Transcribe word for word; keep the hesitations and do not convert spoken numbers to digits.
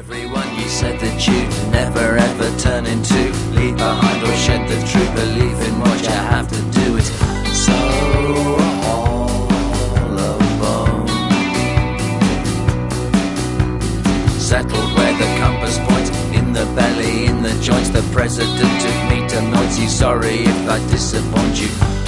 everyone you said that you'd never ever turn into. Leave behind or shed the truth. Believe in what you have to do. It's so hollow bone. Settled where the compass points. In the belly, in the joints. The president took me to Nazi. Sorry if I disappoint you.